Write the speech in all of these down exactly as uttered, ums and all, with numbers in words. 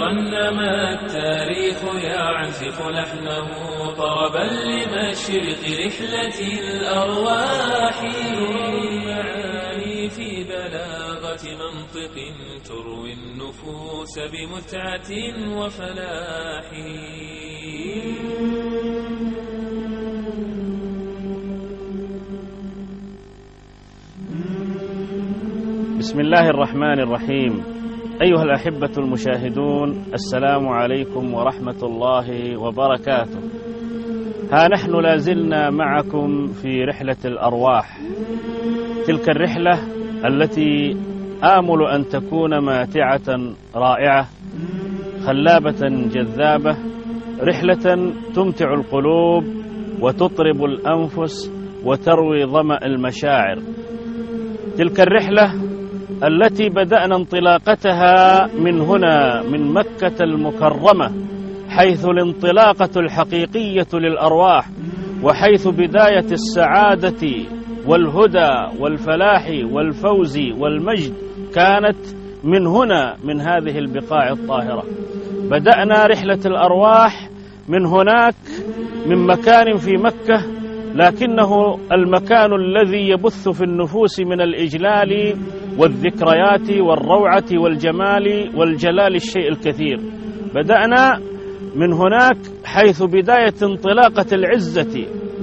ترنم التاريخ يعزف لحنه طربا لمشرق رحلة الأرواح. معاني في بلاغة منطق تروي النفوس بمتعة وفلاح. بسم الله الرحمن الرحيم. أيها الأحبة المشاهدون، السلام عليكم ورحمة الله وبركاته. ها نحن لازلنا معكم في رحلة الأرواح، تلك الرحلة التي آمل أن تكون ماتعة رائعة خلابة جذابة، رحلة تمتع القلوب وتطرب الأنفس وتروي ظمأ المشاعر. تلك الرحلة التي بدأنا انطلاقتها من هنا من مكة المكرمة، حيث الانطلاقة الحقيقية للأرواح، وحيث بداية السعادة والهدى والفلاح والفوز والمجد كانت من هنا من هذه البقاع الطاهرة. بدأنا رحلة الأرواح من هناك، من مكان في مكة، لكنه المكان الذي يبث في النفوس من الإجلال والذكريات والروعة والجمال والجلال الشيء الكثير. بدأنا من هناك حيث بداية انطلاقة العزة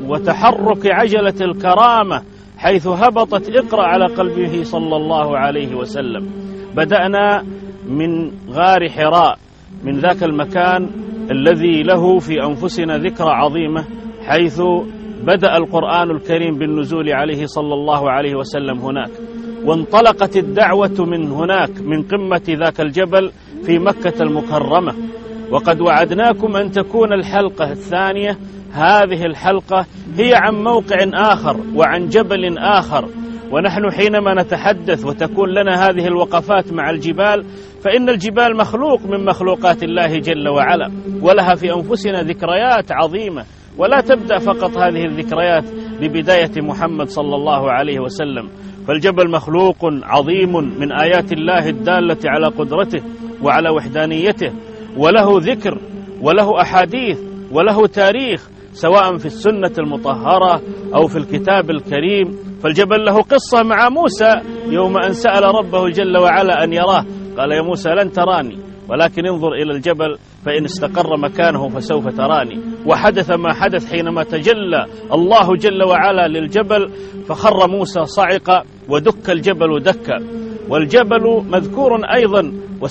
وتحرك عجلة الكرامة، حيث هبطت اقرأ على قلبه صلى الله عليه وسلم. بدأنا من غار حراء، من ذاك المكان الذي له في أنفسنا ذكرى عظيمة، حيث بدأ القرآن الكريم بالنزول عليه صلى الله عليه وسلم هناك، وانطلقت الدعوة من هناك من قمة ذاك الجبل في مكة المكرمة. وقد وعدناكم أن تكون الحلقة الثانية هذه الحلقة هي عن موقع آخر وعن جبل آخر. ونحن حينما نتحدث وتكون لنا هذه الوقفات مع الجبال، فإن الجبال مخلوق من مخلوقات الله جل وعلا، ولها في أنفسنا ذكريات عظيمة، ولا تبدأ فقط هذه الذكريات ببداية محمد صلى الله عليه وسلم. فالجبل مخلوق عظيم من آيات الله الدالة على قدرته وعلى وحدانيته، وله ذكر وله أحاديث وله تاريخ، سواء في السنة المطهرة أو في الكتاب الكريم. فالجبل له قصة مع موسى يوم أن سأل ربه جل وعلا أن يراه، قال يا موسى لن تراني ولكن انظر إلى الجبل فإن استقر مكانه فسوف تراني. وحدث ما حدث حينما تجلى الله جل وعلا للجبل، فخر موسى صعق ودك الجبل دكا. والجبل مذكور أيضا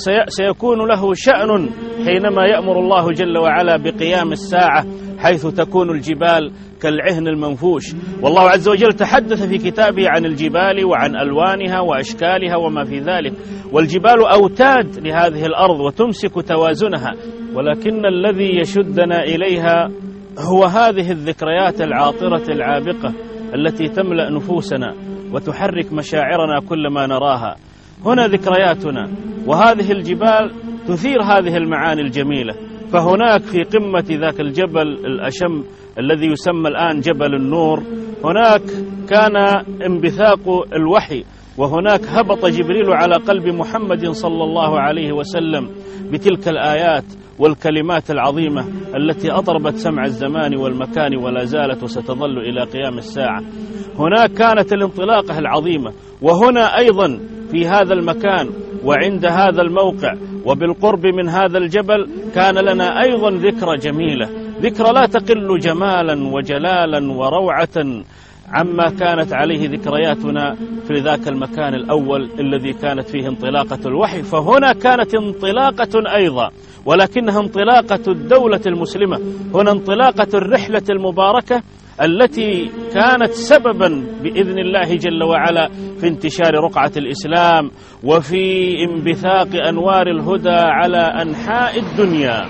وسيكون له شأن حينما يأمر الله جل وعلا بقيام الساعة، حيث تكون الجبال كالعهن المنفوش. والله عز وجل تحدث في كتابه عن الجبال وعن ألوانها وأشكالها وما في ذلك. والجبال أوتاد لهذه الأرض وتمسك توازنها، ولكن الذي يشدنا إليها هو هذه الذكريات العاطرة العابقة التي تملأ نفوسنا وتحرك مشاعرنا كلما نراها. هنا ذكرياتنا، وهذه الجبال تثير هذه المعاني الجميلة. فهناك في قمة ذاك الجبل الأشم الذي يسمى الآن جبل النور، هناك كان انبثاق الوحي، وهناك هبط جبريل على قلب محمد صلى الله عليه وسلم بتلك الآيات والكلمات العظيمة التي أطربت سمع الزمان والمكان ولا زالت وستظل إلى قيام الساعة. هناك كانت الانطلاقة العظيمة. وهنا أيضا في هذا المكان وعند هذا الموقع وبالقرب من هذا الجبل كان لنا أيضا ذكرى جميلة، ذكرى لا تقل جمالا وجلالا وروعة عما كانت عليه ذكرياتنا في ذاك المكان الأول الذي كانت فيه انطلاقة الوحي. فهنا كانت انطلاقة أيضا، ولكنها انطلاقة الدولة المسلمة. هنا انطلاقة الرحلة المباركة التي كانت سببا بإذن الله جل وعلا في انتشار رقعة الإسلام وفي انبثاق أنوار الهدى على أنحاء الدنيا.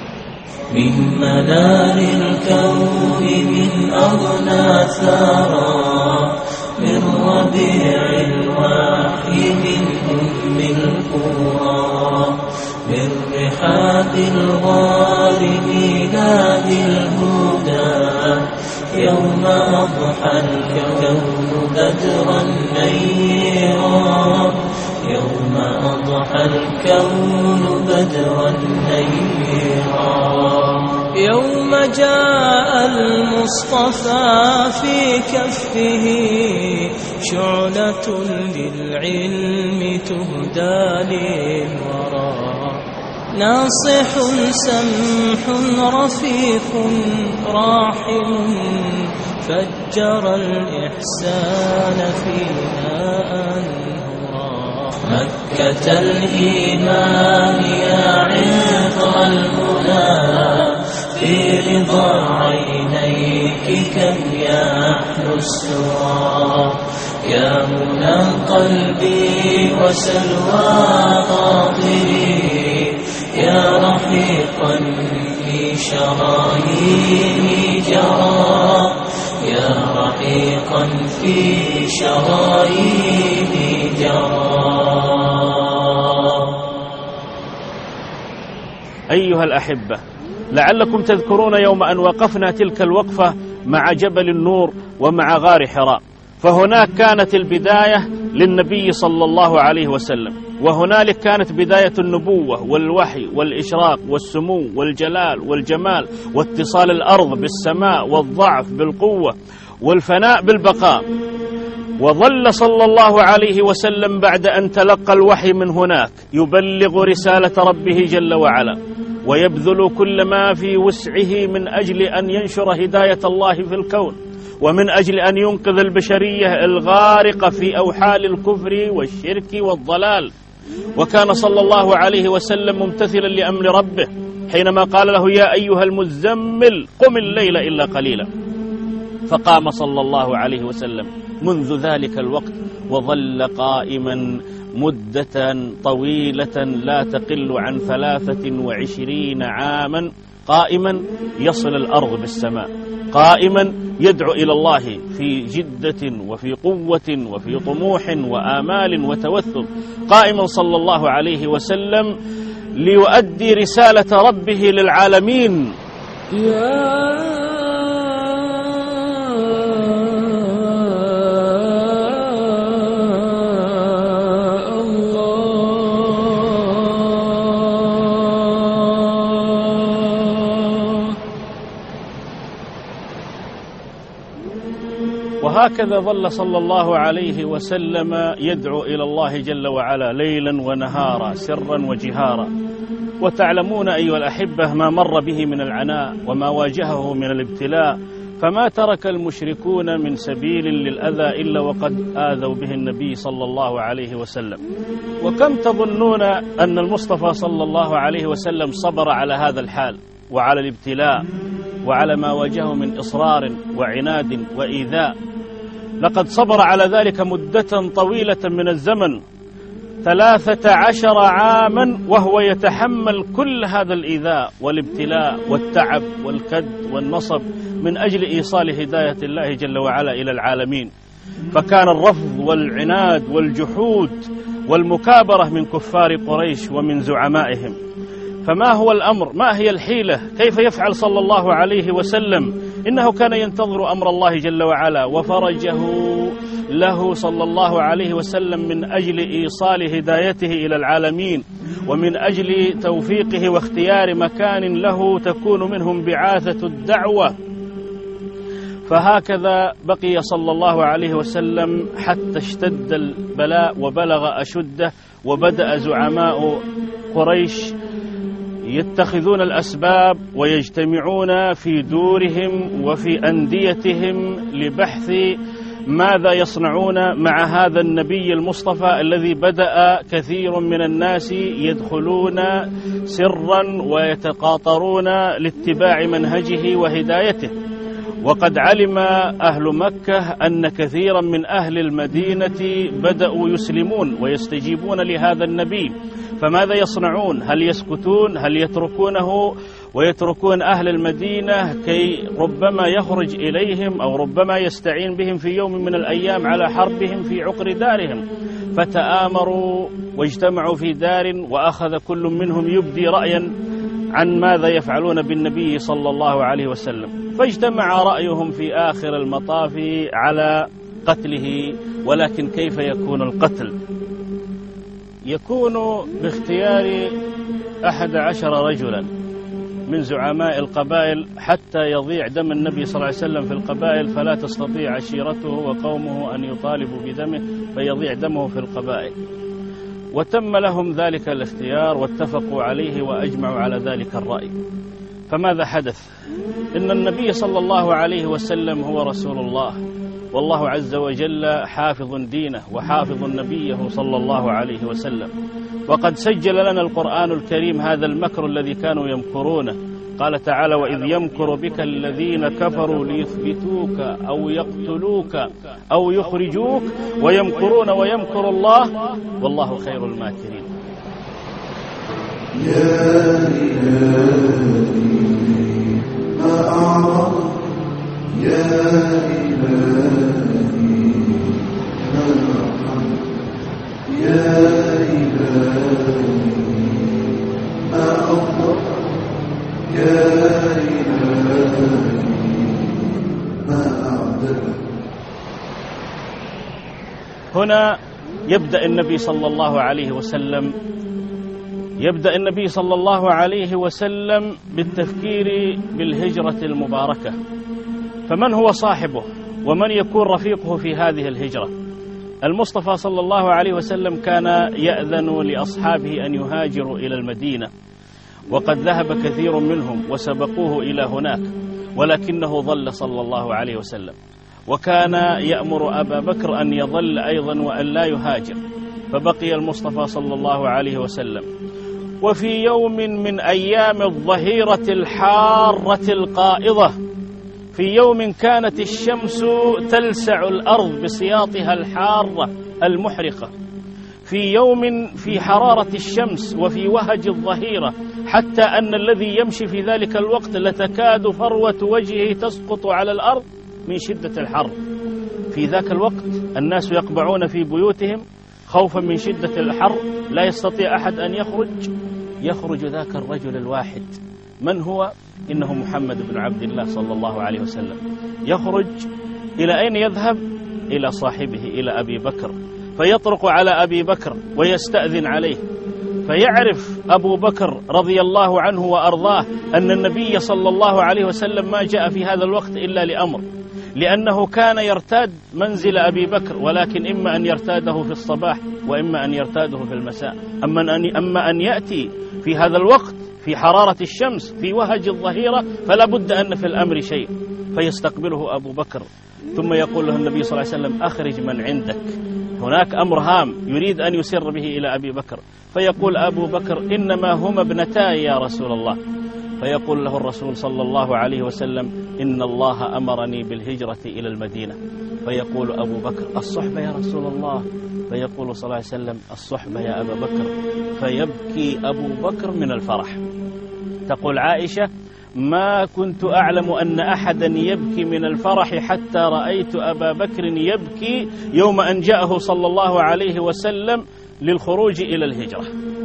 من منار الكون من أغنى ثرى، من ربيع الوحي من أم القرى، من رحاب الغار ميلاد الهدى، يوم أضحى الكون بدرا نيرا، يوم أضحى الكون بدرا نيرا. يوم جاء المصطفى في كفه شعلة للعلم تهدى للورى، ناصح سمح رفيق راحم فجر الإحسان فينا أنهرا. مكة الإيمان يا عطر المنى في رضا عينيك كم يحلو السرى. يا منى قلبي وسلوى خاطري، يا رحيقا في شراييني جرى، يا رحيقا في شراييني جرى. أيها الأحبة، لعلكم تذكرون يوم أن وقفنا تلك الوقفة مع جبل النور ومع غار حراء، فهناك كانت البداية للنبي صلى الله عليه وسلم، وهنالك كانت بداية النبوة والوحي والإشراق والسمو والجلال والجمال واتصال الأرض بالسماء والضعف بالقوة والفناء بالبقاء. وظل صلى الله عليه وسلم بعد أن تلقى الوحي من هناك يبلغ رسالة ربه جل وعلا، ويبذل كل ما في وسعه من أجل أن ينشر هداية الله في الكون، ومن أجل أن ينقذ البشرية الغارقة في أوحال الكفر والشرك والضلال. وكان صلى الله عليه وسلم ممتثلا لأمر ربه حينما قال له: يا أيها المزمل قم الليل إلا قليلا. فقام صلى الله عليه وسلم منذ ذلك الوقت وظل قائما مدة طويلة لا تقل عن ثلاثة وعشرين عاما، قائما يصل الأرض بالسماء، قائما يدعو إلى الله في جدة وفي قوة وفي طموح وآمال وتوثل، قائما صلى الله عليه وسلم ليؤدي رسالة ربه للعالمين. يا وهكذا ظل صلى الله عليه وسلم يدعو إلى الله جل وعلا ليلا ونهارا سرا وجهارا. وتعلمون أيها الأحبة ما مر به من العناء وما واجهه من الابتلاء، فما ترك المشركون من سبيل للأذى إلا وقد آذوا به النبي صلى الله عليه وسلم. وكم تظنون أن المصطفى صلى الله عليه وسلم صبر على هذا الحال وعلى الابتلاء وعلى ما واجهه من إصرار وعناد وإيذاء؟ لقد صبر على ذلك مدة طويلة من الزمن، ثلاثة عشر عاما، وهو يتحمل كل هذا الإيذاء والابتلاء والتعب والكد والنصب من أجل إيصال هداية الله جل وعلا إلى العالمين. فكان الرفض والعناد والجحود والمكابرة من كفار قريش ومن زعمائهم. فما هو الأمر؟ ما هي الحيلة؟ كيف يفعل صلى الله عليه وسلم؟ إنه كان ينتظر أمر الله جل وعلا وفرجه له صلى الله عليه وسلم من أجل إيصال هدايته إلى العالمين، ومن أجل توفيقه واختيار مكان له تكون منهم بعاثة الدعوة. فهكذا بقي صلى الله عليه وسلم حتى اشتد البلاء وبلغ أشده، وبدأ زعماء قريش يتخذون الأسباب ويجتمعون في دورهم وفي أنديتهم لبحث ماذا يصنعون مع هذا النبي المصطفى الذي بدأ كثير من الناس يدخلون سرا ويتقاطرون لاتباع منهجه وهدايته. وقد علم أهل مكة أن كثيرا من أهل المدينة بدأوا يسلمون ويستجيبون لهذا النبي، فماذا يصنعون؟ هل يسكتون؟ هل يتركونه ويتركون أهل المدينة كي ربما يخرج إليهم أو ربما يستعين بهم في يوم من الأيام على حربهم في عقر دارهم؟ فتآمروا واجتمعوا في دار، وأخذ كل منهم يبدي رأيا عن ماذا يفعلون بالنبي صلى الله عليه وسلم. فاجتمع رأيهم في آخر المطاف على قتله، ولكن كيف يكون القتل؟ يكون باختيار أحد عشر رجلا من زعماء القبائل حتى يضيع دم النبي صلى الله عليه وسلم في القبائل، فلا تستطيع عشيرته وقومه أن يطالبوا بدمه فيضيع دمه في القبائل. وتم لهم ذلك الاختيار واتفقوا عليه وأجمعوا على ذلك الرأي. فماذا حدث؟ إن النبي صلى الله عليه وسلم هو رسول الله، والله عز وجل حافظ دينه وحافظ نبيه صلى الله عليه وسلم، وقد سجل لنا القرآن الكريم هذا المكر الذي كانوا يمكرونه. قال تعالى: وإذ يمكر بك الذين كفروا ليثبتوك أو يقتلوك أو يخرجوك ويمكرون ويمكر الله والله خير الماكرين. يا إلهي ما أعظم، يا إلهي ما أرحم، يا إلهي ما أفضل، يا إلهي ما أعدل. هنا يبدأ النبي صلى الله عليه وسلم يبدأ النبي صلى الله عليه وسلم بالتفكير بالهجرة المباركة. فمن هو صاحبه ومن يكون رفيقه في هذه الهجرة؟ المصطفى صلى الله عليه وسلم كان يأذن لأصحابه أن يهاجروا إلى المدينة، وقد ذهب كثير منهم وسبقوه إلى هناك، ولكنه ظل صلى الله عليه وسلم، وكان يأمر أبا بكر أن يظل أيضا وأن لا يهاجر، فبقي المصطفى صلى الله عليه وسلم. وفي يوم من أيام الظهيرة الحارة القائضة، في يوم كانت الشمس تلسع الأرض بسياطها الحارة المحرقة، في يوم في حرارة الشمس وفي وهج الظهيرة، حتى أن الذي يمشي في ذلك الوقت لتكاد فروة وجهه تسقط على الأرض من شدة الحر. في ذاك الوقت الناس يقبعون في بيوتهم خوفا من شدة الحر، لا يستطيع أحد أن يخرج. يخرج ذاك الرجل الواحد، من هو؟ إنه محمد بن عبد الله صلى الله عليه وسلم. يخرج إلى أين يذهب؟ إلى صاحبه، إلى أبي بكر، فيطرق على أبي بكر ويستأذن عليه، فيعرف أبو بكر رضي الله عنه وأرضاه أن النبي صلى الله عليه وسلم ما جاء في هذا الوقت إلا لأمر، لأنه كان يرتاد منزل أبي بكر، ولكن إما أن يرتاده في الصباح وإما أن يرتاده في المساء. أما أن, أما أن يأتي في هذا الوقت في حرارة الشمس في وهج الظهيرة فلا بد أن في الأمر شيء. فيستقبله أبو بكر، ثم يقول له النبي صلى الله عليه وسلم: أخرج من عندك، هناك أمر هام يريد أن يسر به إلى أبي بكر. فيقول أبو بكر: إنما هما ابنتاي يا رسول الله. فيقول له الرسول صلى الله عليه وسلم: إن الله أمرني بالهجرة إلى المدينة. فيقول أبو بكر: الصحبة يا رسول الله. فيقول صلى الله عليه وسلم: الصحبة يا أبا بكر. فيبكي أبو بكر من الفرح. تقول عائشة: ما كنت أعلم أن أحدا يبكي من الفرح حتى رأيت أبا بكر يبكي يوم أن جاءه صلى الله عليه وسلم للخروج إلى الهجرة.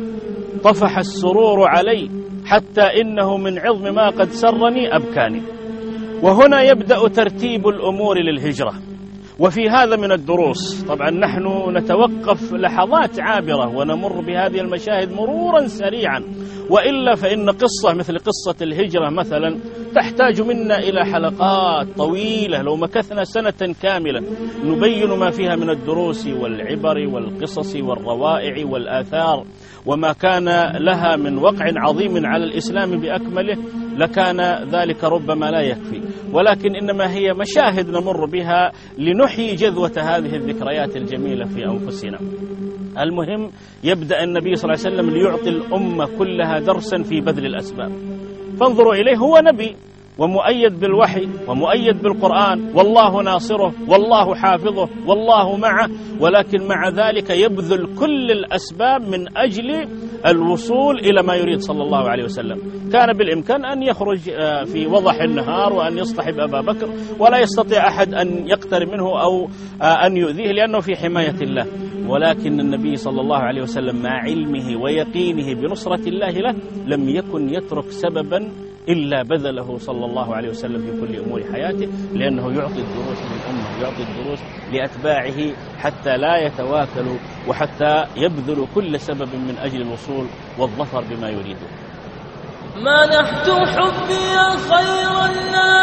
طفح السرور علي حتى إنه من عظم ما قد سرني أبكاني. وهنا يبدأ ترتيب الأمور للهجرة. وفي هذا من الدروس، طبعا نحن نتوقف لحظات عابرة ونمر بهذه المشاهد مرورا سريعا، وإلا فإن قصة مثل قصة الهجرة مثلا تحتاج منا إلى حلقات طويلة، لو مكثنا سنة كاملة نبين ما فيها من الدروس والعبر والقصص والروائع والآثار، وما كان لها من وقع عظيم على الإسلام بأكمله لكان ذلك ربما لا يكفي، ولكن إنما هي مشاهد نمر بها لنحيي جذوة هذه الذكريات الجميلة في أنفسنا. المهم يبدأ النبي صلى الله عليه وسلم ليعطي الأمة كلها درسا في بذل الأسباب. فانظروا إليه، هو نبي ومؤيد بالوحي ومؤيد بالقرآن، والله ناصره والله حافظه والله معه، ولكن مع ذلك يبذل كل الأسباب من أجل الوصول إلى ما يريد صلى الله عليه وسلم. كان بالإمكان أن يخرج في وضح النهار وأن يصطحب أبا بكر، ولا يستطيع أحد أن يقترب منه أو أن يؤذيه لأنه في حماية الله، ولكن النبي صلى الله عليه وسلم مع علمه ويقينه بنصرة الله له لم يكن يترك سببا إلا بذله صلى الله عليه وسلم في كل أمور حياته، لأنه يعطي الدروس للأمة، يعطي الدروس لأتباعه حتى لا يتواكلوا وحتى يبذلوا كل سبب من أجل الوصول والظفر بما يريدون. منحت حبي خير الناس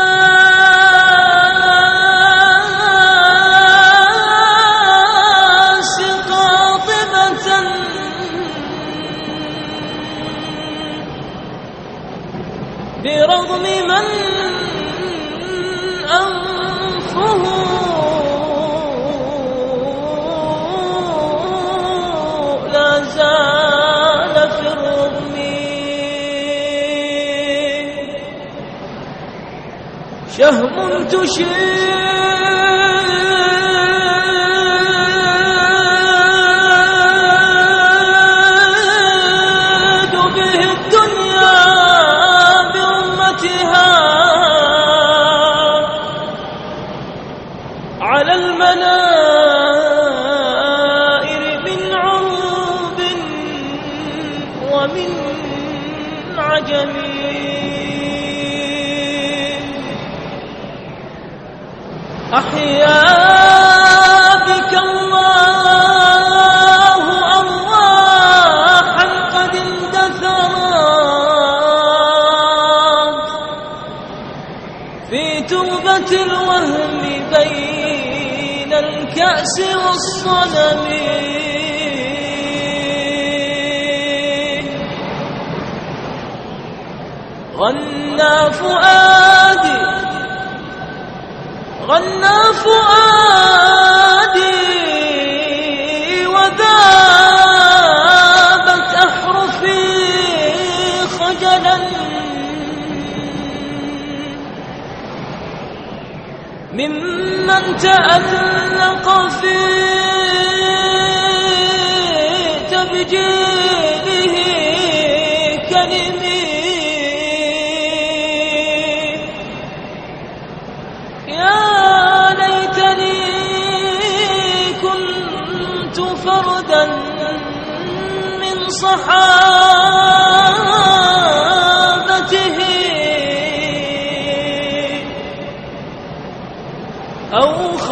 قاطبة برغم من أنفه لا زال في الرغم شهم تشير على المنائر من عرب ومن عجم أحيا بك الله أرواحا قد اندثرت في تربة الوهم بين الكأس والصنم غنى فؤادي غنى فؤادي وذابت أحرفي خجلا ممن تألق في تبجيله كلمي يا ليتني كنت فردا من صحابته أو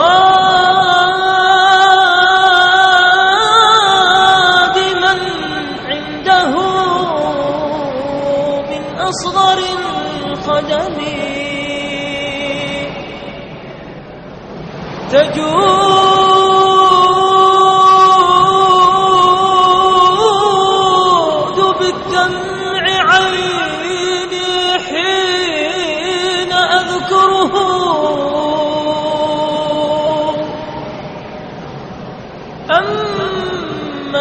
خادما عنده من أصغر الخدم تجود بالدمع عيني حين أذكره أما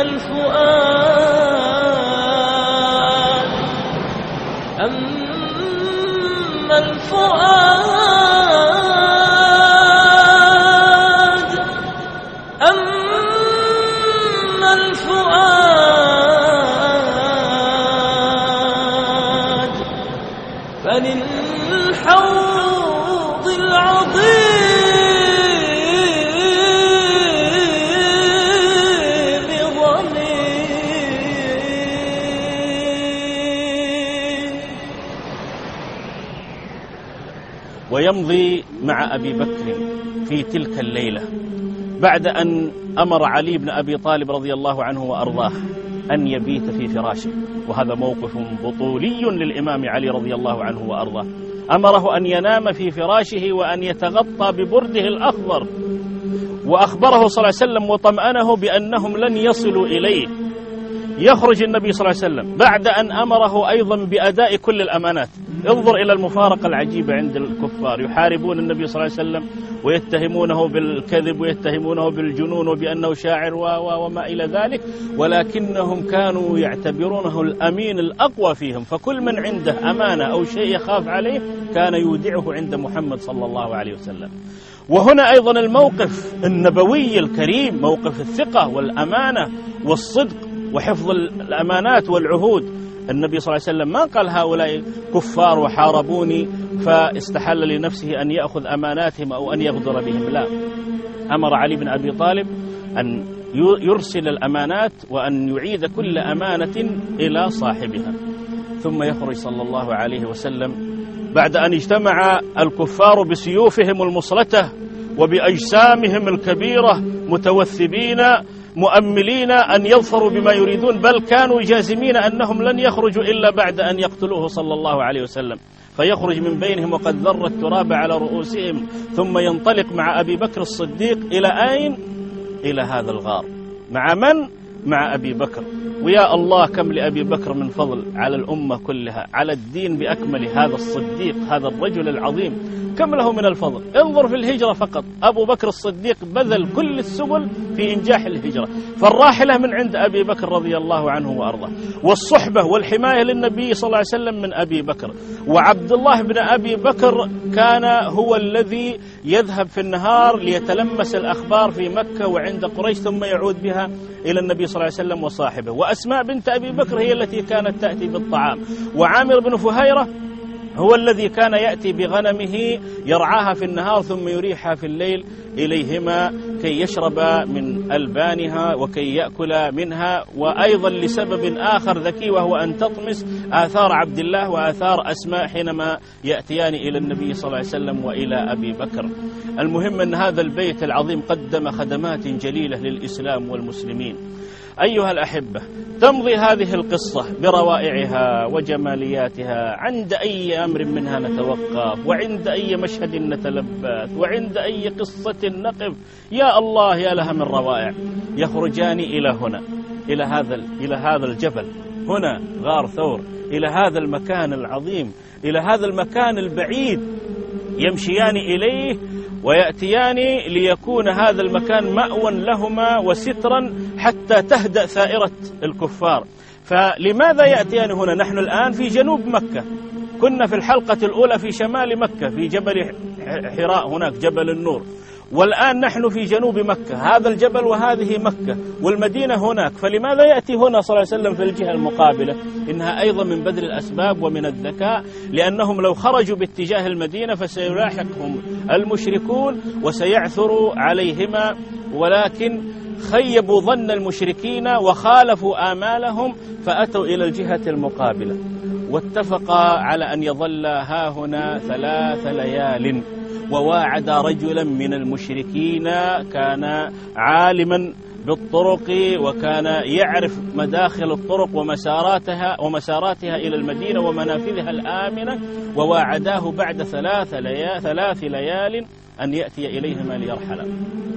الفؤاد أما الفؤاد أما الفؤاد فللحوض العظيم ويمضي مع أبي بكر في تلك الليلة بعد أن أمر علي بن أبي طالب رضي الله عنه وأرضاه أن يبيت في فراشه، وهذا موقف بطولي للإمام علي رضي الله عنه وأرضاه. أمره أن ينام في فراشه وأن يتغطى ببرده الأخضر، وأخبره صلى الله عليه وسلم وطمأنه بأنهم لن يصلوا إليه. يخرج النبي صلى الله عليه وسلم بعد أن أمره أيضا بأداء كل الأمانات. انظر إلى المفارقة العجيبة عند الكفار، يحاربون النبي صلى الله عليه وسلم ويتهمونه بالكذب ويتهمونه بالجنون وبأنه شاعر وما إلى ذلك، ولكنهم كانوا يعتبرونه الأمين الأقوى فيهم، فكل من عنده أمانة أو شيء يخاف عليه كان يودعه عند محمد صلى الله عليه وسلم. وهنا أيضا الموقف النبوي الكريم، موقف الثقة والأمانة والصدق وحفظ الأمانات والعهود. النبي صلى الله عليه وسلم ما قال هؤلاء كفار وحاربوني فاستحل لنفسه أن يأخذ أماناتهم أو أن يغدر بهم، لا، أمر علي بن أبي طالب أن يرسل الأمانات وأن يعيد كل أمانة إلى صاحبها. ثم يخرج صلى الله عليه وسلم بعد أن اجتمع الكفار بسيوفهم المصلته وبأجسامهم الكبيرة متوثبين مؤملين أن يظفروا بما يريدون، بل كانوا جازمين أنهم لن يخرجوا إلا بعد أن يقتلوه صلى الله عليه وسلم، فيخرج من بينهم وقد ذر التراب على رؤوسهم، ثم ينطلق مع أبي بكر الصديق إلى أين؟ إلى هذا الغار. مع من؟ مع أبي بكر. ويا الله كم لأبي بكر من فضل على الأمة كلها، على الدين بأكمل. هذا الصديق، هذا الرجل العظيم، كم له من الفضل. انظر في الهجرة فقط، أبو بكر الصديق بذل كل السبل في إنجاح الهجرة، فالراحلة من عند أبي بكر رضي الله عنه وأرضاه، والصحبة والحماية للنبي صلى الله عليه وسلم من أبي بكر. وعبد الله بن أبي بكر كان هو الذي يذهب في النهار ليتلمس الأخبار في مكة وعند قريش، ثم يعود بها إلى النبي صلى الله عليه وسلم وصاحبه. وأسماء بنت أبي بكر هي التي كانت تأتي بالطعام، وعامر بن فهيرة هو الذي كان يأتي بغنمه يرعاها في النهار ثم يريحها في الليل إليهما كي يشرب من ألبانها وكي يأكل منها. وأيضا لسبب آخر ذكي، وهو أن تطمس آثار عبد الله وآثار أسماء حينما يأتيان إلى النبي صلى الله عليه وسلم وإلى أبي بكر. المهم أن هذا البيت العظيم قدم خدمات جليلة للإسلام والمسلمين. أيها الأحبة، تمضي هذه القصة بروائعها وجمالياتها، عند أي أمر منها نتوقف، وعند أي مشهد نتلبث، وعند أي قصة نقف. يا الله يا لها من روائع. يخرجان إلى هنا، إلى هذا إلى هذا الجبل، هنا غار ثور، إلى هذا المكان العظيم، إلى هذا المكان البعيد، يمشيان إليه ويأتيان ليكون هذا المكان مأوى لهما وسترا حتى تهدأ ثائرة الكفار. فلماذا يأتيان هنا؟ نحن الآن في جنوب مكة، كنا في الحلقة الأولى في شمال مكة في جبل حراء، هناك جبل النور، والآن نحن في جنوب مكة، هذا الجبل وهذه مكة والمدينة هناك. فلماذا يأتي هنا صلى الله عليه وسلم في الجهة المقابلة؟ إنها أيضا من بذل الأسباب ومن الذكاء، لأنهم لو خرجوا باتجاه المدينة فسيلاحقهم المشركون وسيعثروا عليهما، ولكن خيبوا ظن المشركين وخالفوا آمالهم فأتوا إلى الجهة المقابلة، واتفقا على أن يظل ها هنا ثلاث ليال. وواعد رجلا من المشركين كان عالما بالطرق وكان يعرف مداخل الطرق ومساراتها ومساراتها إلى المدينة ومنافذها الآمنة، وواعداه بعد ثلاث ليال, ثلاث ليال أن يأتي إليهما ليرحلا.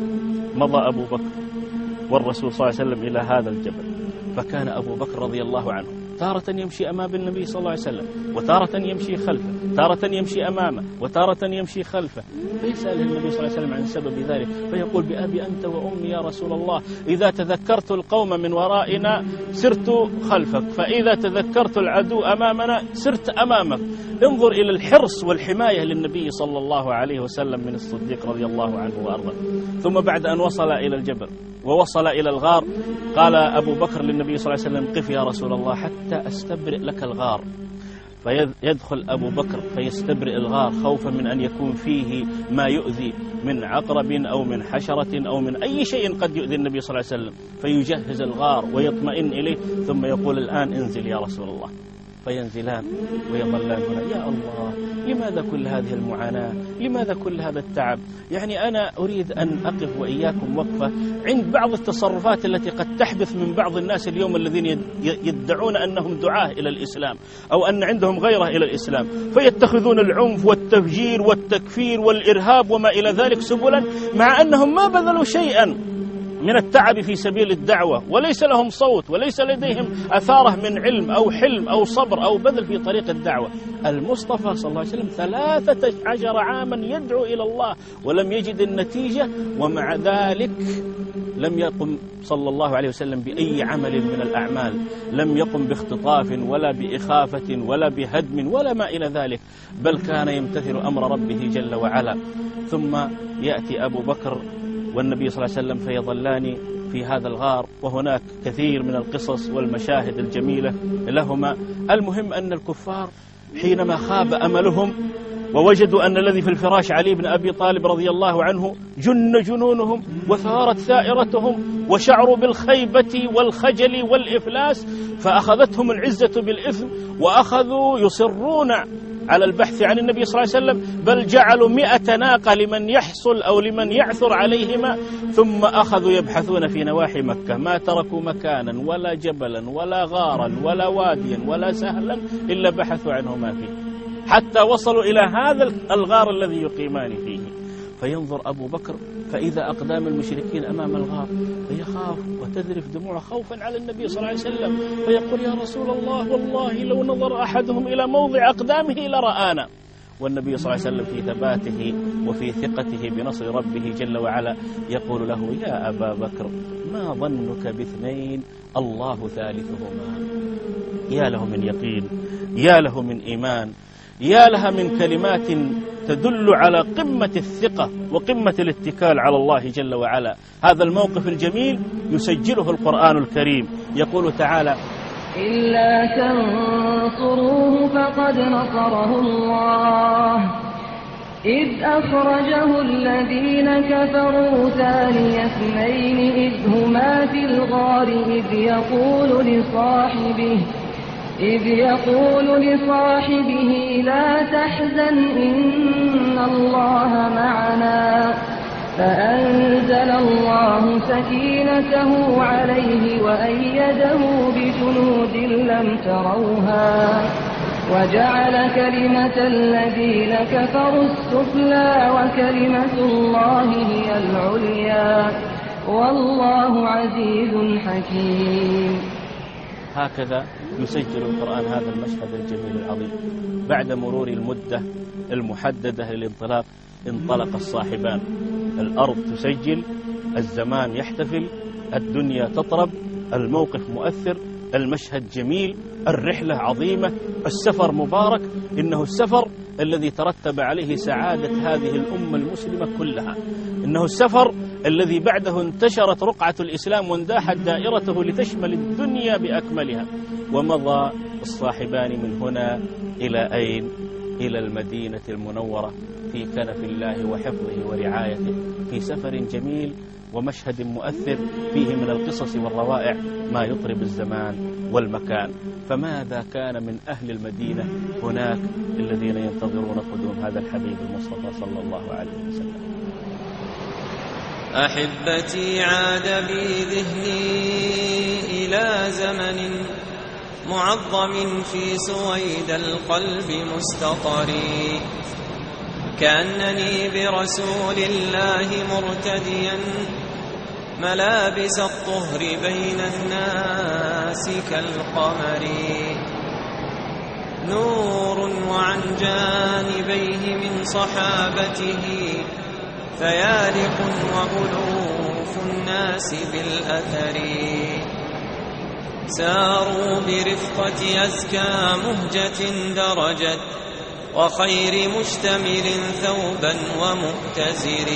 مضى أبو بكر والرسول صلى الله عليه وسلم إلى هذا الجبل، فكان أبو بكر رضي الله عنه تارة يمشي أمام النبي صلى الله عليه وسلم، وتارة يمشي خلفه، تارة يمشي أمامه، وتارة يمشي خلفه. فيسأل النبي صلى الله عليه وسلم عن سبب ذلك، فيقول: بأبي أنت وأمي يا رسول الله، إذا تذكرت القوم من ورائنا سرت خلفك، فإذا تذكرت العدو أمامنا سرت أمامك. انظر إلى الحرص والحماية للنبي صلى الله عليه وسلم من الصديق رضي الله عنه وأرضاه. ثم بعد أن وصل إلى الجبل ووصل إلى الغار، قال أبو بكر للنبي صلى الله عليه وسلم: قف يا رسول الله حتى أستبرئ لك الغار. فيدخل أبو بكر فيستبرئ الغار خوفا من أن يكون فيه ما يؤذي من عقرب أو من حشرة أو من أي شيء قد يؤذي النبي صلى الله عليه وسلم، فيجهز الغار ويطمئن إليه، ثم يقول: الآن انزل يا رسول الله. فينزلان ويظلان هنا. يا الله، لماذا كل هذه المعاناة؟ لماذا كل هذا التعب؟ يعني أنا أريد أن أقف وإياكم وقفة عند بعض التصرفات التي قد تحدث من بعض الناس اليوم الذين يدعون أنهم دعاة إلى الإسلام أو أن عندهم غيرة إلى الإسلام، فيتخذون العنف والتفجير والتكفير والإرهاب وما إلى ذلك سبلا، مع أنهم ما بذلوا شيئا من التعب في سبيل الدعوة، وليس لهم صوت وليس لديهم أثاره من علم أو حلم أو صبر أو بذل في طريق الدعوة. المصطفى صلى الله عليه وسلم ثلاثة عشر عاما يدعو إلى الله ولم يجد النتيجة، ومع ذلك لم يقم صلى الله عليه وسلم بأي عمل من الأعمال، لم يقم باختطاف ولا بإخافة ولا بهدم ولا ما إلى ذلك، بل كان يمتثل أمر ربه جل وعلا. ثم يأتي أبو بكر والنبي صلى الله عليه وسلم فيظلان في هذا الغار، وهناك كثير من القصص والمشاهد الجميلة لهما. المهم أن الكفار حينما خاب أملهم ووجدوا أن الذي في الفراش علي بن أبي طالب رضي الله عنه جن جنونهم وثارت ثائرتهم، وشعروا بالخيبة والخجل والإفلاس، فأخذتهم العزة بالإثم وأخذوا يصرون على البحث عن النبي صلى الله عليه وسلم، بل جعلوا مئة ناقة لمن يحصل أو لمن يعثر عليهما، ثم أخذوا يبحثون في نواحي مكة، ما تركوا مكانا ولا جبلا ولا غارا ولا واديا ولا سهلا إلا بحثوا عنه ما فيه، حتى وصلوا إلى هذا الغار الذي يقيمان فيه. فينظر أبو بكر فإذا أقدام المشركين أمام الغار، فيخاف وتذرف دموع خوفا على النبي صلى الله عليه وسلم، فيقول يا رسول الله والله لو نظر أحدهم إلى موضع أقدامه لرآنا. والنبي صلى الله عليه وسلم في ثباته وفي ثقته بنصر ربه جل وعلا يقول له يا أبا بكر ما ظنك باثنين الله ثالثهما. يا له من يقين، يا له من إيمان، يا لها من كلمات تدل على قمة الثقة وقمة الاتكال على الله جل وعلا. هذا الموقف الجميل يسجله القرآن الكريم، يقول تعالى إلا تنصروه فقد نصره الله إذ أخرجه الذين كفروا ثاني اثنين إذ هما في الغار إذ يقول لصاحبه إذ يقول لصاحبه لا تحزن إن الله معنا فأنزل الله سكينته عليه وأيده بجنود لم تروها وجعل كلمة الذين كفروا السفلى وكلمة الله هي العليا والله عزيز حكيم. هكذا يسجل القرآن هذا المشهد الجميل العظيم. بعد مرور المدة المحددة للانطلاق انطلق الصاحبان، الأرض تسجل، الزمان يحتفل، الدنيا تطرب، الموقف مؤثر، المشهد جميل، الرحلة عظيمة، السفر مبارك. إنه السفر الذي ترتب عليه سعادة هذه الأمة المسلمة كلها، إنه السفر الذي بعده انتشرت رقعة الإسلام وانداحت دائرته لتشمل الدنيا بأكملها. ومضى الصاحبان من هنا إلى أين؟ إلى المدينة المنورة في كنف الله وحفظه ورعايته، في سفر جميل ومشهد مؤثر فيه من القصص والروائع ما يطرب الزمان والمكان. فماذا كان من أهل المدينة هناك الذين ينتظرون قدوم هذا الحبيب المصطفى صلى الله عليه وسلم؟ أحبتي عاد بي ذهني إلى زمن معظم في سويد القلب مستطري، كأنني برسول الله مرتديا ملابس الطهر بين الناس كالقمر، نور وعن جانبيه من صحابته فيالق وألوف الناس بالأثر، ساروا برفقة أزكى مهجة درجت وخير مشتمل ثوبا ومؤتزر،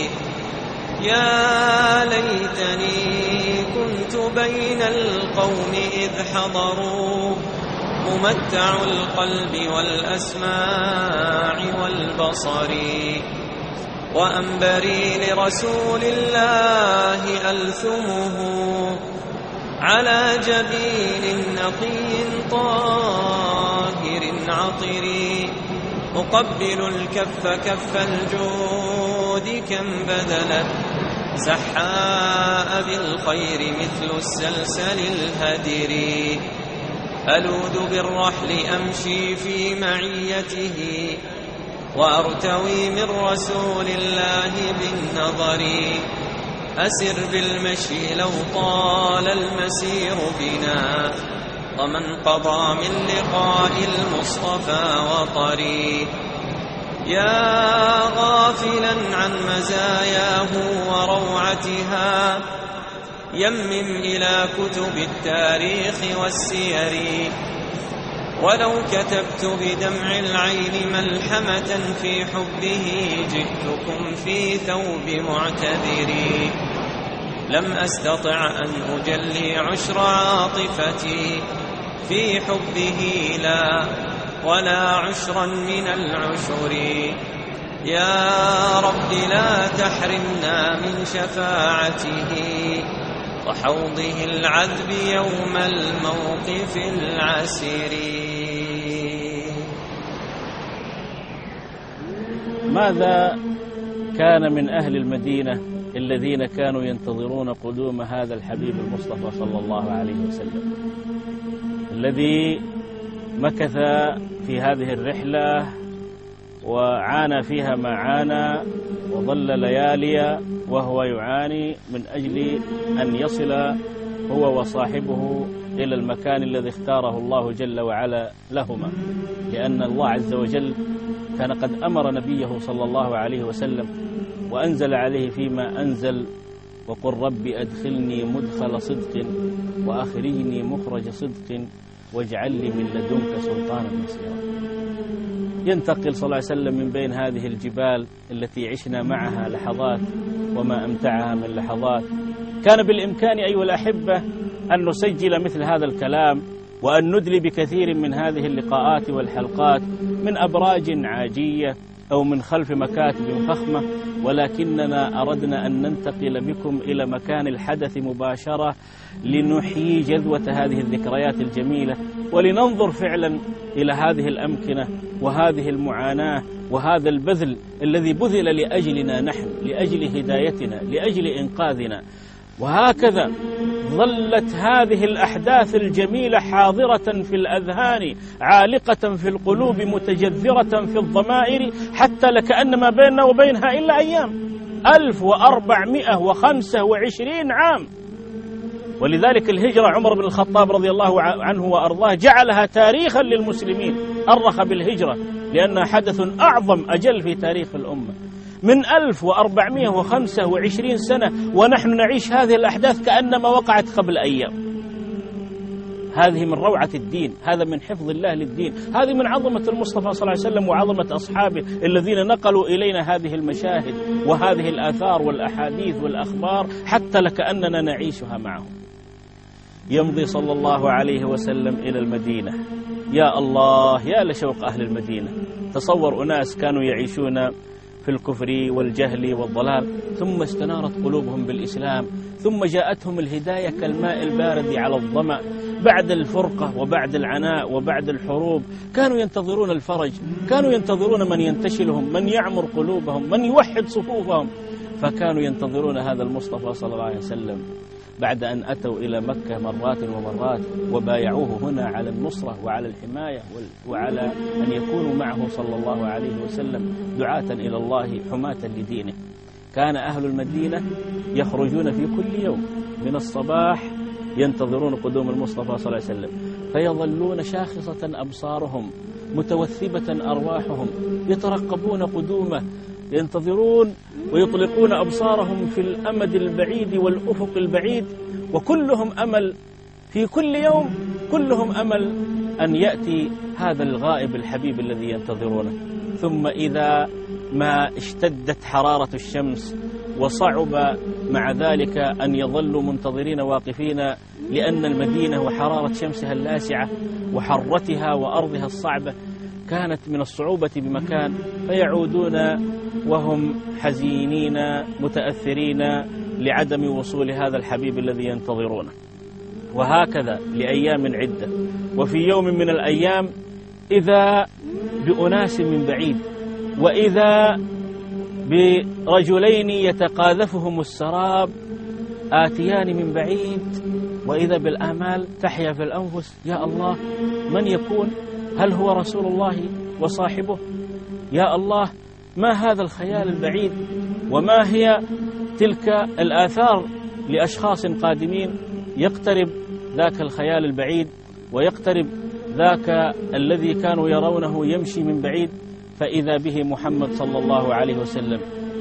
يا ليتني كنت بين القوم إذ حضروا ممتع القلب والأسماع والبصر، وأنبري لرسول الله ألثمه على جبين نقي طاهر عطر، أقبل الكف كف الجود كم بذلت سحاء بالخير مثل السلسل الهدر، ألوذ بالرحل أمشي في معيته وأرتوي من رسول الله بالنظر، أسر بالمشي لو طال المسير بنا ومن قضى من لقاء المصطفى وطري، يا غافلا عن مزاياه وروعتها يمم إلى كتب التاريخ والسير، ولو كتبت بدمع العين ملحمة في حبه جئتكم في ثوب معتذري، لم أستطع أن أجلي عشر عاطفتي في حبه لا ولا عشرا من العشر، يا رب لا تحرمنا من شفاعته وحوضه العذب يوم الموقف العسير. ماذا كان من أهل المدينة الذين كانوا ينتظرون قدوم هذا الحبيب المصطفى صلى الله عليه وسلم، الذي مكث في هذه الرحلة وعانى فيها ما عانى وظل ليالي وهو يعاني من أجل أن يصل هو وصاحبه إلى المكان الذي اختاره الله جل وعلا لهما، لأن الله عز وجل كان قد أمر نبيه صلى الله عليه وسلم وأنزل عليه فيما أنزل: وقل رب أدخلني مدخل صدق وأخرجني مخرج صدق واجعل لي من لدنك سلطانا نصيرا. ينتقل صلى الله عليه وسلم من بين هذه الجبال التي عشنا معها لحظات وما أمتعها من لحظات. كان بالإمكان أيها الأحبة أن نسجل مثل هذا الكلام وأن ندلي بكثير من هذه اللقاءات والحلقات من أبراج عاجية أو من خلف مكاتب فخمة، ولكننا أردنا أن ننتقل بكم إلى مكان الحدث مباشرة لنحيي جذوة هذه الذكريات الجميلة، ولننظر فعلا إلى هذه الأمكنة وهذه المعاناة وهذا البذل الذي بذل لأجلنا نحن، لأجل هدايتنا، لأجل إنقاذنا. وهكذا ظلت هذه الأحداث الجميلة حاضرة في الأذهان، عالقة في القلوب، متجذرة في الضمائر، حتى لكأن ما بيننا وبينها إلا أيام. ألف وأربعمائة وخمسة وعشرين عام. ولذلك الهجرة عمر بن الخطاب رضي الله عنه وأرضاه جعلها تاريخا للمسلمين، أرخ بالهجرة لأنها حدث أعظم أجل في تاريخ الأمة. من ألف وأربعمائة وخمسة وعشرين سنة ونحن نعيش هذه الأحداث كأنما وقعت قبل أيام. هذه من روعة الدين، هذا من حفظ الله للدين، هذه من عظمة المصطفى صلى الله عليه وسلم وعظمة أصحابه الذين نقلوا إلينا هذه المشاهد وهذه الآثار والأحاديث والأخبار حتى لكأننا نعيشها معهم. يمضي صلى الله عليه وسلم إلى المدينة. يا الله، يا لشوق أهل المدينة. تصور أناس كانوا يعيشون في الكفر والجهل والضلال، ثم استنارت قلوبهم بالإسلام، ثم جاءتهم الهداية كالماء البارد على الظمأ. بعد الفرقة وبعد العناء وبعد الحروب كانوا ينتظرون الفرج، كانوا ينتظرون من ينتشلهم، من يعمر قلوبهم، من يوحد صفوفهم، فكانوا ينتظرون هذا المصطفى صلى الله عليه وسلم. بعد أن أتوا إلى مكة مرات ومرات وبايعوه هنا على النصرة وعلى الحماية وعلى أن يكونوا معه صلى الله عليه وسلم دعاة إلى الله حماة لدينه، كان أهل المدينة يخرجون في كل يوم من الصباح ينتظرون قدوم المصطفى صلى الله عليه وسلم، فيظلون شاخصة أبصارهم متوثبة أرواحهم يترقبون قدومه، ينتظرون ويطلقون أبصارهم في الأمد البعيد والأفق البعيد، وكلهم أمل في كل يوم، كلهم أمل أن يأتي هذا الغائب الحبيب الذي ينتظرونه. ثم إذا ما اشتدت حرارة الشمس وصعب مع ذلك أن يظلوا منتظرين واقفين، لأن المدينة وحرارة شمسها اللاسعة وحرتها وأرضها الصعبة كانت من الصعوبة بمكان، فيعودون وهم حزينين متأثرين لعدم وصول هذا الحبيب الذي ينتظرونه. وهكذا لأيام عدة. وفي يوم من الأيام إذا بأناس من بعيد، وإذا برجلين يتقاذفهم السراب آتيان من بعيد، وإذا بالآمال تحيا في الأنفس. يا الله، من يكون؟ هل هو رسول الله وصاحبه؟ يا الله، ما هذا الخيال البعيد؟ وما هي تلك الآثار لأشخاص قادمين؟ يقترب ذاك الخيال البعيد ويقترب ذاك الذي كانوا يرونه يمشي من بعيد، فإذا به محمد صلى الله عليه وسلم،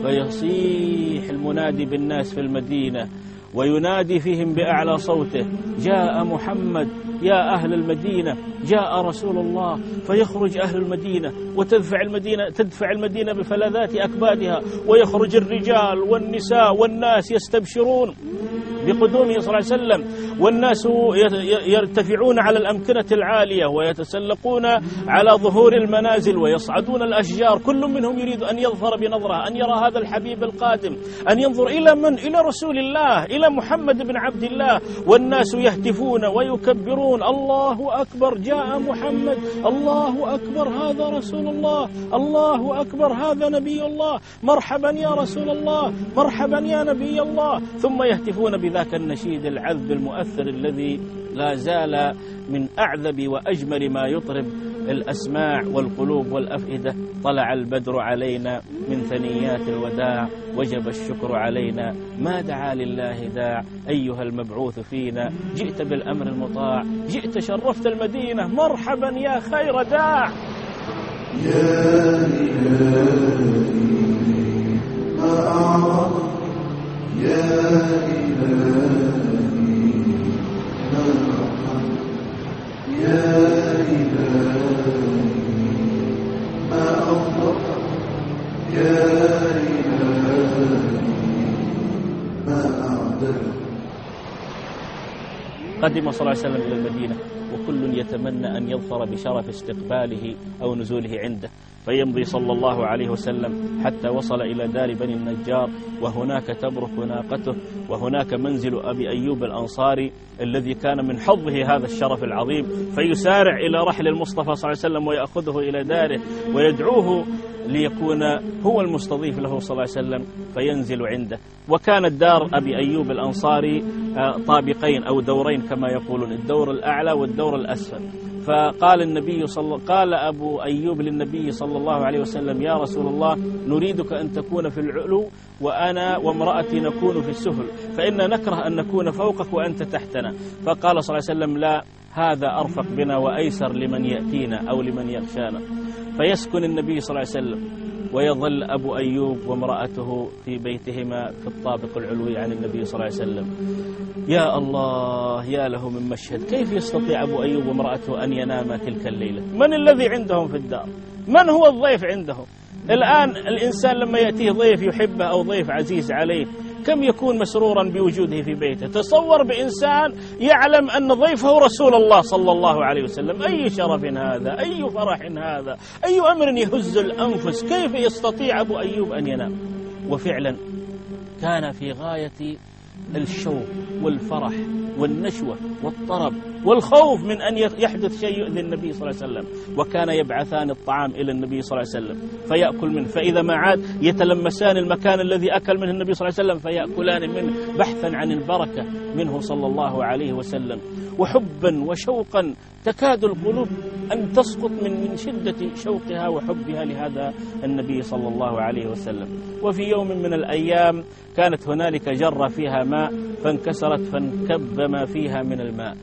فيصيح المنادي بالناس في المدينة وينادي فيهم بأعلى صوته: جاء محمد يا أهل المدينة، جاء رسول الله. فيخرج أهل المدينة وتدفع المدينة تدفع المدينة بفلذات أكبادها، ويخرج الرجال والنساء والناس يستبشرون بقدومه صلى الله عليه وسلم، والناس يرتفعون على الأمكنة العالية ويتسلقون على ظهور المنازل ويصعدون الأشجار، كل منهم يريد أن يظفر بنظرة، أن يرى هذا الحبيب القادم، أن ينظر إلى من؟ إلى رسول الله، إلى محمد بن عبد الله. والناس يهتفون ويكبرون: الله أكبر، جاء محمد، الله أكبر، هذا رسول الله، الله أكبر، هذا نبي الله، مرحبا يا رسول الله، مرحبا يا نبي الله. ثم يهتفون بذاك النشيد العذب المؤثر الذي لا زال من أعذب وأجمل ما يطرب الأسماع والقلوب والأفئدة: طلع البدر علينا من ثنيات الوداع، وجب الشكر علينا، ما دعا لله داع، أيها المبعوث فينا، جئت بالأمر المطاع، جئت شرفت المدينة، مرحبا يا خير داع. يا إلهي ما أعظم، يا إلهي ما أرحم، يا إلهي ما أفضل، يا إلهي ما أعدل. قدم صلى الله عليه وسلم إلى المدينة وكل يتمنى أن يظفر بشرف استقباله أو نزوله عنده، فيمضي صلى الله عليه وسلم حتى وصل إلى دار بني النجار، وهناك تبرك ناقته، وهناك منزل أبي أيوب الأنصاري الذي كان من حظه هذا الشرف العظيم، فيسارع إلى رحل المصطفى صلى الله عليه وسلم ويأخذه إلى داره ويدعوه ليكون هو المستضيف له صلى الله عليه وسلم، فينزل عنده. وكانت دار أبي أيوب الأنصاري طابقين أو دورين كما يقولون، الدور الأعلى والدور الأسفل. فقال النبي صلى قال أبو أيوب للنبي صلى الله عليه وسلم: يا رسول الله، نريدك أن تكون في العلو وأنا وامرأتي نكون في السفل، فإن نكره أن نكون فوقك وأنت تحتنا. فقال صلى الله عليه وسلم: لا، هذا أرفق بنا وأيسر لمن يأتينا أو لمن يخشانا. فيسكن النبي صلى الله عليه وسلم ويظل أبو أيوب وامرأته في بيتهما في الطابق العلوي عن النبي صلى الله عليه وسلم. يا الله، يا له من مشهد! كيف يستطيع أبو أيوب وامرأته أن يناما تلك الليلة؟ من الذي عندهم في الدار؟ من هو الضيف عندهم؟ الآن الإنسان لما يأتيه ضيف يحبه أو ضيف عزيز عليه كم يكون مسرورا بوجوده في بيته. تصور بإنسان يعلم أن ضيفه رسول الله صلى الله عليه وسلم، أي شرف هذا، أي فرح هذا، أي أمر يهز الأنفس. كيف يستطيع أبو أيوب أن ينام؟ وفعلا كان في غاية الشوق والفرح والنشوة والطرب والخوف من أن يحدث شيء يؤذي النبي صلى الله عليه وسلم، وكان يبعثان الطعام إلى النبي صلى الله عليه وسلم فيأكل منه، فإذا ما عاد يتلمسان المكان الذي أكل منه النبي صلى الله عليه وسلم فيأكلان منه بحثا عن البركة منه صلى الله عليه وسلم. وحبا وشوقا تكاد القلوب أن تسقط من من شدة شوقها وحبها لهذا النبي صلى الله عليه وسلم. وفي يوم من الأيام كانت هنالك جرة فيها ماء فانكسرت فانكب ما فيها من الماء،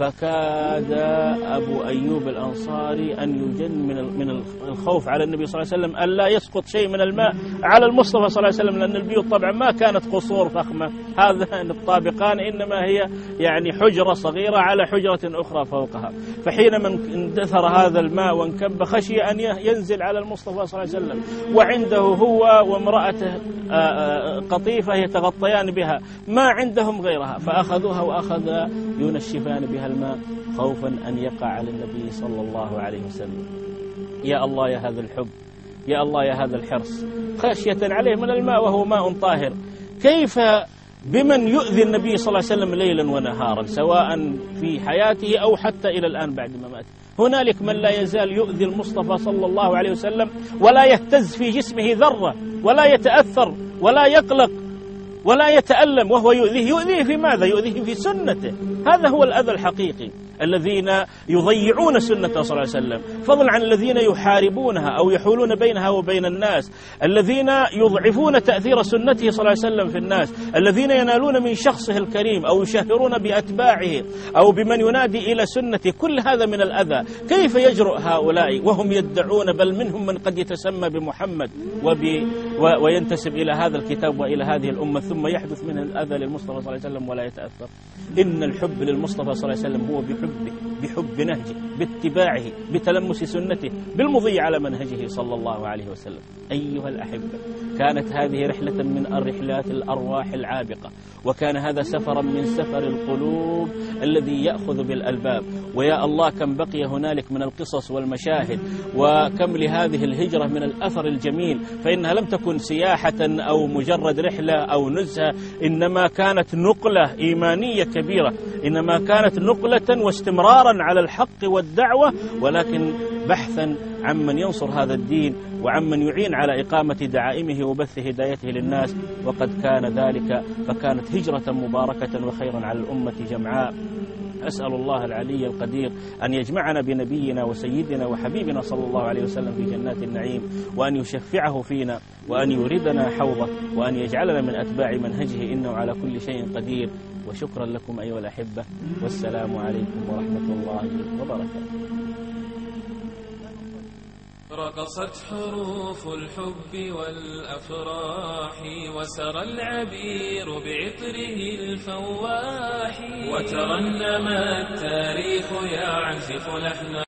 فكاد أبو أيوب الأنصاري أن يجن من من الخوف على النبي صلى الله عليه وسلم أن لا يسقط شيء من الماء على المصطفى صلى الله عليه وسلم، لأن البيوت طبعا ما كانت قصور فخمة، هذان الطابقان إنما هي يعني حجرة صغيرة على حجرة أخرى فوقها. فحينما اندثر هذا الماء وانكب خشي أن ينزل على المصطفى صلى الله عليه وسلم، وعنده هو وامرأته قطيفة يتغطيان بها، ما عندهم غيرها، فأخذوها وأخذ ينشفان بها الماء خوفا أن يقع على النبي صلى الله عليه وسلم. يا الله يا هذا الحب، يا الله يا هذا الحرص، خشية عليه من الماء وهو ماء طاهر. كيف بمن يؤذي النبي صلى الله عليه وسلم ليلا ونهارا سواء في حياته أو حتى إلى الآن بعد مماته؟ هنالك من لا يزال يؤذي المصطفى صلى الله عليه وسلم ولا يهتز في جسمه ذرة ولا يتأثر ولا يقلق ولا يتألم وهو يؤذيه. يؤذيه في ماذا؟ يؤذيه في سنته. هذا هو الأذى الحقيقي، الذين يضيعون سنته صلى الله عليه وسلم، فضلا عن الذين يحاربونها أو يحولون بينها وبين الناس، الذين يضعفون تأثير سنته صلى الله عليه وسلم في الناس، الذين ينالون من شخصه الكريم أو يشهرون بأتباعه أو بمن ينادي إلى سنته. كل هذا من الأذى. كيف يجرؤ هؤلاء وهم يدعون، بل منهم من قد يتسمى بمحمد وب و... وينتسب إلى هذا الكتاب وإلى هذه الأمة، ثم يحدث منه الأذى للمصطفى صلى الله عليه وسلم ولا يتأثر؟ إن الحب للمصطفى صلى الله عليه وسلم هو بحب بحبه، بحب نهجه، باتباعه، بتلمس سنته، بالمضي على منهجه صلى الله عليه وسلم. أيها الأحبة، كانت هذه رحلة من الرحلات الأرواح العابقة، وكان هذا سفرا من سفر القلوب الذي يأخذ بالألباب. ويا الله كم بقي هنالك من القصص والمشاهد، وكم لهذه الهجرة من الأثر الجميل، فإنها لم تكن سياحة أو مجرد رحلة أو نزهة، إنما كانت نقلة إيمانية كبيرة، إنما كانت نقلة واستمرارا على الحق والدعوة، ولكن بحثا عمن ينصر هذا الدين وعمن يعين على إقامة دعائمه وبث هدايته للناس. وقد كان ذلك، فكانت هجرة مباركة وخيرا على الأمة جمعاء. أسأل الله العلي القدير أن يجمعنا بنبينا وسيدنا وحبيبنا صلى الله عليه وسلم في جنات النعيم، وأن يشفعه فينا، وأن يوردنا حوضه، وأن يجعلنا من أتباع منهجه، إنه على كل شيء قدير. وشكرا لكم أيها الأحبة، والسلام عليكم ورحمة الله وبركاته. رقصت حروف الحب والأفراح، وسرى العبير بعطره الفواح، وترنم التاريخ يعزف لحنا